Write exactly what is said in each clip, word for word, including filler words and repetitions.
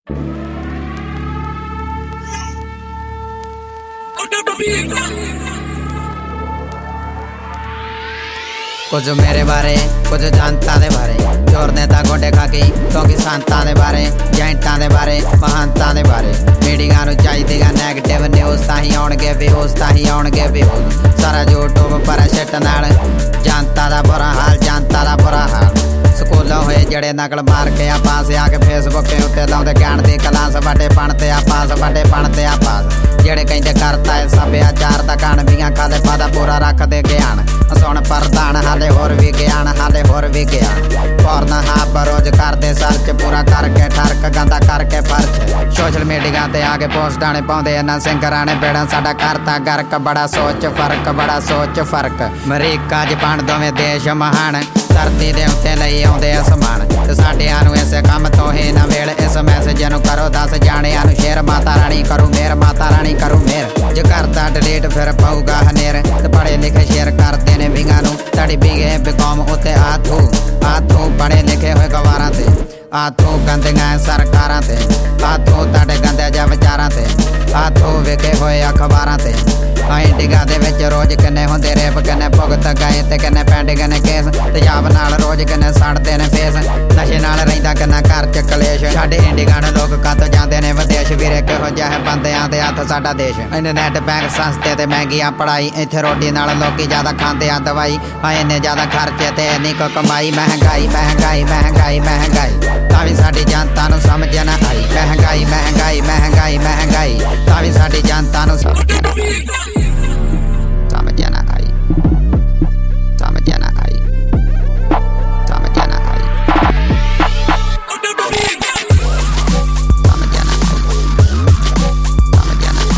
कुछ मेरे बारे कुछ जानता दे बारे चोर नेता गोडे खाकी क्योंकि संतां दे बारे जैंटां दे बारे महानतां दे बारे मीडिया नूं चाहीदी नैगेटिव न्यूज़ तां ही आउणगे व्यूज़ तां ही आउणगे व्यूज़ सारा यूट्यूब पर शिट नाल जनता दा बुरा हाल जनता दा बुरा हाल स्कूलों होए जड़े नकल मार के आ पास आके फेसबुक के उत्ते लाउंदे ज्ञान दी क्लास वड्डे पढ़ते आ पास वड्डे पढ़ते आ पास जेड़े कहंदे करता है सभ्याचार दा कान बियां खाले पादा पूरा रखदे ज्ञान सुण प्रधान हाले होर भी ज्ञान हाले होर भी ज्ञान फौरन हाँ बरोज करदे सर्च पूरा करके ठरक गंदा करके फर्च सोशल मीडिया ते आके पोस्टां ने पाउंदे इन्हां सिंगरां ने बेड़ा साडा करता गर्क बड़ा सोच फर्क बड़ा सोच फर्क अमरीका जापान दोवें देश महान धरती दे उत्ते लई आउंदे असमान ते साडियां नूं इस काम तो ही ना वेल इस मैसेज नूं करो दस जाणियां नूं शेयर माता रानी करूं मेर माता रानी करूं मेर जे करता डिलीट फिर पाऊगा हनेर ते पढ़े लिखे शेयर करदे ने विंगां नूं तड़ी बिगे बिकॉम उत्ते आथू आथू पढ़े लिखे होए गवारां ते आथू गंदियां सरकारां ते आथू ताडे गंदे जे विचारां ते आथू विके होए अखबारां ते इंडिया दे विच रोज किन्ने हुंदे रेप किन्ने भुगत गए ते किन्ने पैंडिंग ने केस तेजाब नाल रोज किन्ने सड़दे ने फेस नशे नाल रहिंदा किन्ना घर च कलेश साडे इंडिया ने लोग कत जांदे ने विदेश वीरे किहो जिहा है बंदियां दे हत्थ साडा देश इंटरनेट बैंक सस्ते ते महंगियां पढ़ाई इत्थे रोटी नाल लोकी ज्यादा खांदे आ दवाई हां इन्ने ज्यादा खर्चे ते इन्नी को कमाई महंगाई महंगाई महंगाई महंगाई तां वी साडी जनता नूं समझ ना आई महंगाई महंगाई महंगाई महंगाई तां वी साडी जनता नूं समझ ना आई समझ ना आई समझ ना आई समझ ना आई समझ ना आई समझ ना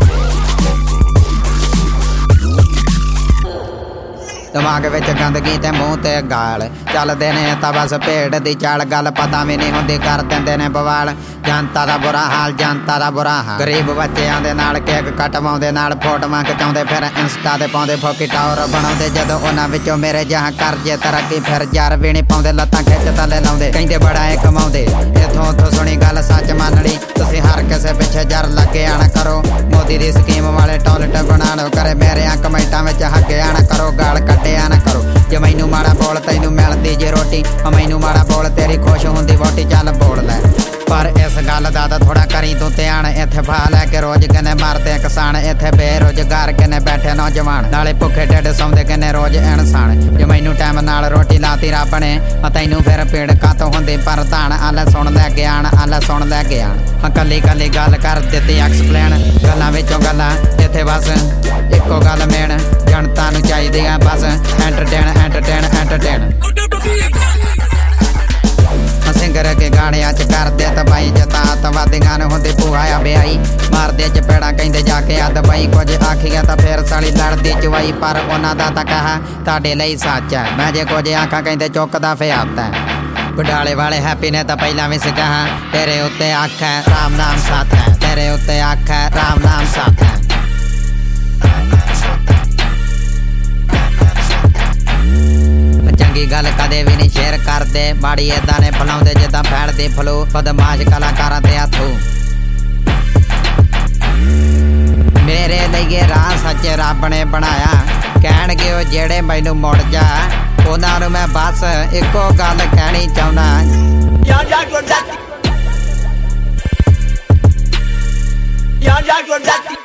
आई दिमाग विच गंदगी ते मूंह ते गाल चलदे ने तां बस भेड़ दी चाल गल पता भी नहीं हुंदी कर दिंदे ने बवाल जनता दा बुरा हाल जनता दा बुरा हाल गरीब बच्चियां दे नाल केक कटवाउंदे नाल फोटोआं खिचाउंदे फिर इंस्टा ते पाउंदे फोकी टावर बनाउंदे जदों उन्हां विचों मेरे जहां करजे तरक्की फिर जार भी नहीं पाउंदे लत्तां खिच थल्ले लाउंदे कहंदे बड़ा ए कमाउंदे इथों उथों सुणी गल सच मनणी तुसीं हर किसे पिछे जर लगे आना करो मोदी दी स्कीम वाले टॉयलेट बना लो करे मेरे कमेंटां विच हगे आना करो गाल कड्डे आना करो जे मैनू माड़ा बोल तैनू मिलदी जे रोटी मैनू माड़ा बोल तेरी खुश हुंदी वोटी चल बोल लै पर इस गल दा तां थोड़ा करी तूं ध्यान इत्थे भा लैके रोज किन्ने मरदे किसान इत्थे बेरोजगार किन्ने बैठे नौजवान नाले भुखे ढिड सौंदे किन्ने रोज इंसान जे मैनू टाइम नाल रोटी लाती रब ने तैनू फिर पीड़ कातों हुंदी प्रधान आले सुण लै ज्ञान आले सुण लै ज्ञान हाँ कल्ली कल्ली गल कर दित्ती एक्सप्लेन गल्लां विचों गल्लां इत्थे बस इक्को गल मेन जनता नूं चाहीदी आ बस एंटरटेन एंटरटेन एंटरटेन सिंगर के गाने च करदे तबाई जता अतवादियां ने हुंदी भूआ ब्याई मारदे चपेड़ा कहंदे जाके अद बई कुछ आखिया तां फिर साली लड़दी चवाई पर उन्हां दा तां कहा तुहाडे लई सच है मैं जे कुछ आखां कहंदे चुकदा फियाता है घुडाले वाले हैप्पी ने तां पहलां भी कहा तेरे उत्ते अख है राम नाम साथ है तेरे उत्ते अख है राम नाम साथ है चंगी गल कदे भी नहीं शेयर करदे माड़ी इदां ने फलाउंदे जिद्दां फैलदी फ्लू बदमाश कलाकारां ते हत्थू मेरे लिए राह सच रब ने बनाया कहणगे ओ जेड़े मैनू मुड़ जा उन्हां नूं मैं बस इक्को गल कहनी चाहुंदा यार यार